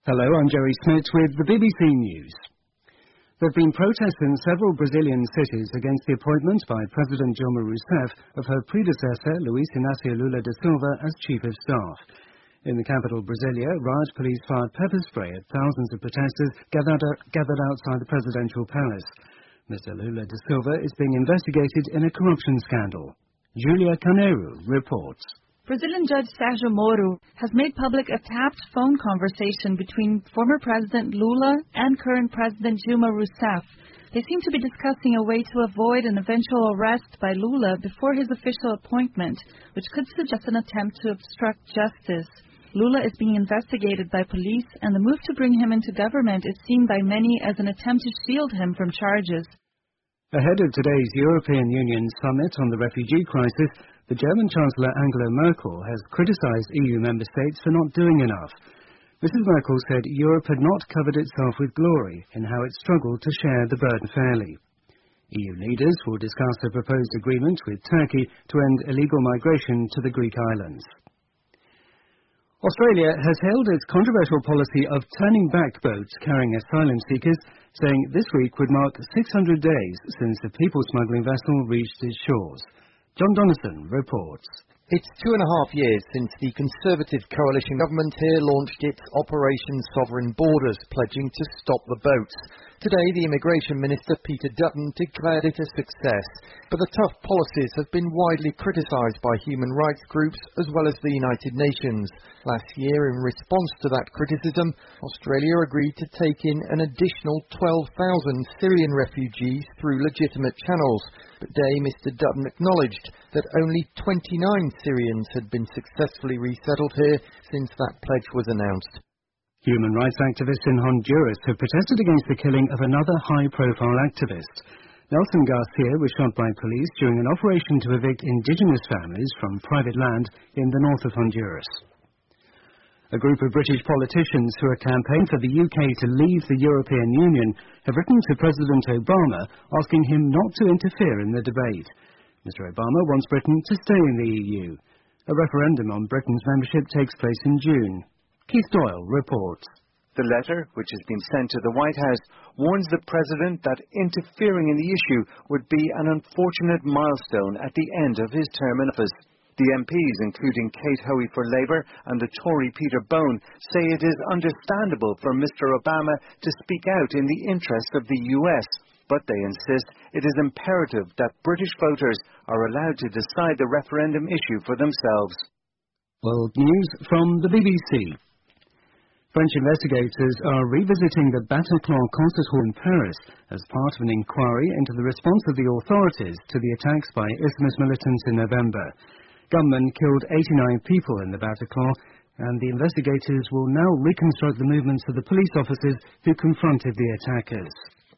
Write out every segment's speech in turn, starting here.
Hello, I'm Joey Smith with the BBC News. There have been protests in several Brazilian cities against the appointment by President Dilma Rousseff of her predecessor, Luiz Inácio Lula da Silva, as Chief of Staff. In the capital, Brasilia, riot police fired pepper spray at thousands of protesters gathered outside the presidential palace. Mr. Lula da Silva is being investigated in a corruption scandal. Julia Carneiro reports. Brazilian Judge Sérgio Moro has made public a tapped phone conversation between former President Lula and current President Dilma Rousseff. They seem to be discussing a way to avoid an eventual arrest by Lula before his official appointment, which could suggest an attempt to obstruct justice. Lula is being investigated by police, and the move to bring him into government is seen by many as an attempt to shield him from charges. Ahead of today's European Union summit on the refugee crisis, the German Chancellor Angela Merkel has criticised EU member states for not doing enough. Mrs. Merkel said Europe had not covered itself with glory in how it struggled to share the burden fairly. EU leaders will discuss a proposed agreement with Turkey to end illegal migration to the Greek islands. Australia has held its controversial policy of turning back boats carrying asylum seekers, saying this week would mark 600 days since a people smuggling vessel reached its shores. John Donnison reports. It's 2.5 years since the Conservative coalition government here launched its Operation Sovereign Borders, pledging to stop the boats. Today, the Immigration Minister, Peter Dutton, declared it a success. But the tough policies have been widely criticised by human rights groups as well as the United Nations. Last year, in response to that criticism, Australia agreed to take in an additional 12,000 Syrian refugees through legitimate channels. But today, Mr. Dutton acknowledged that only 29 Syrians had been successfully resettled here since that pledge was announced. Human rights activists in Honduras have protested against the killing of another high-profile activist. Nelson Garcia was shot by police during an operation to evict indigenous families from private land in the north of Honduras. A group of British politicians who are campaigning for the UK to leave the European Union have written to President Obama asking him not to interfere in the debate. Mr. Obama wants Britain to stay in the EU. A referendum on Britain's membership takes place in June. Keith Doyle reports. The letter, which has been sent to the White House, warns the President that interfering in the issue would be an unfortunate milestone at the end of his term in office. The MPs, including Kate Hoey for Labour and the Tory Peter Bone, say it is understandable for Mr. Obama to speak out in the interest of the US, but they insist it is imperative that British voters are allowed to decide the referendum issue for themselves. World News from the BBC. French investigators are revisiting the Bataclan concert hall in Paris as part of an inquiry into the response of the authorities to the attacks by Islamist militants in November. Gunmen killed 89 people in the Bataclan, and the investigators will now reconstruct the movements of the police officers who confronted the attackers.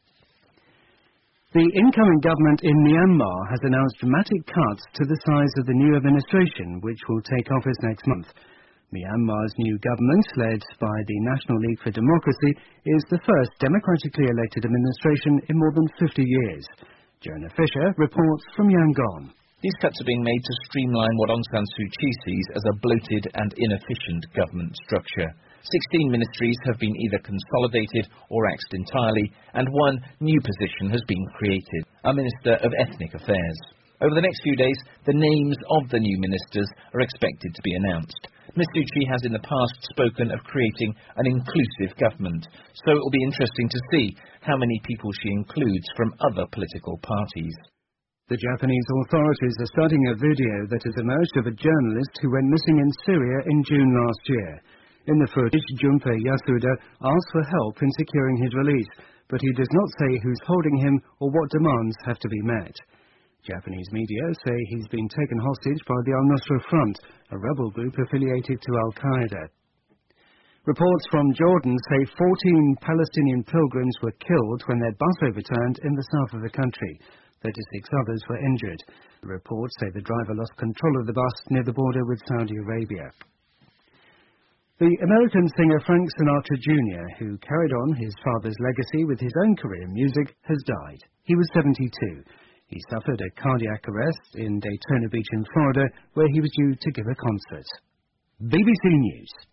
The incoming government in Myanmar has announced dramatic cuts to the size of the new administration, which will take office next month. Myanmar's new government, led by the National League for Democracy, is the first democratically elected administration in more than 50 years. Jonah Fisher reports from Yangon. These cuts are being made to streamline what Aung San Suu Kyi sees as a bloated and inefficient government structure. 16 ministries have been either consolidated or axed entirely, and one new position has been created, a Minister of Ethnic Affairs. Over the next few days, the names of the new ministers are expected to be announced. Ms Suu Kyi has in the past spoken of creating an inclusive government, so it will be interesting to see how many people she includes from other political parties. The Japanese authorities are studying a video that has emerged of a journalist who went missing in Syria in June last year. In the footage, Junpei Yasuda asks for help in securing his release, but he does not say who's holding him or what demands have to be met. Japanese media say he's been taken hostage by the al-Nusra Front, a rebel group affiliated to al-Qaeda. Reports from Jordan say 14 Palestinian pilgrims were killed when their bus overturned in the south of the country. 36 others were injured. The reports say the driver lost control of the bus near the border with Saudi Arabia. The American singer Frank Sinatra Jr., who carried on his father's legacy with his own career in music, has died. He was 72. He suffered a cardiac arrest in Daytona Beach in Florida, where he was due to give a concert. BBC News.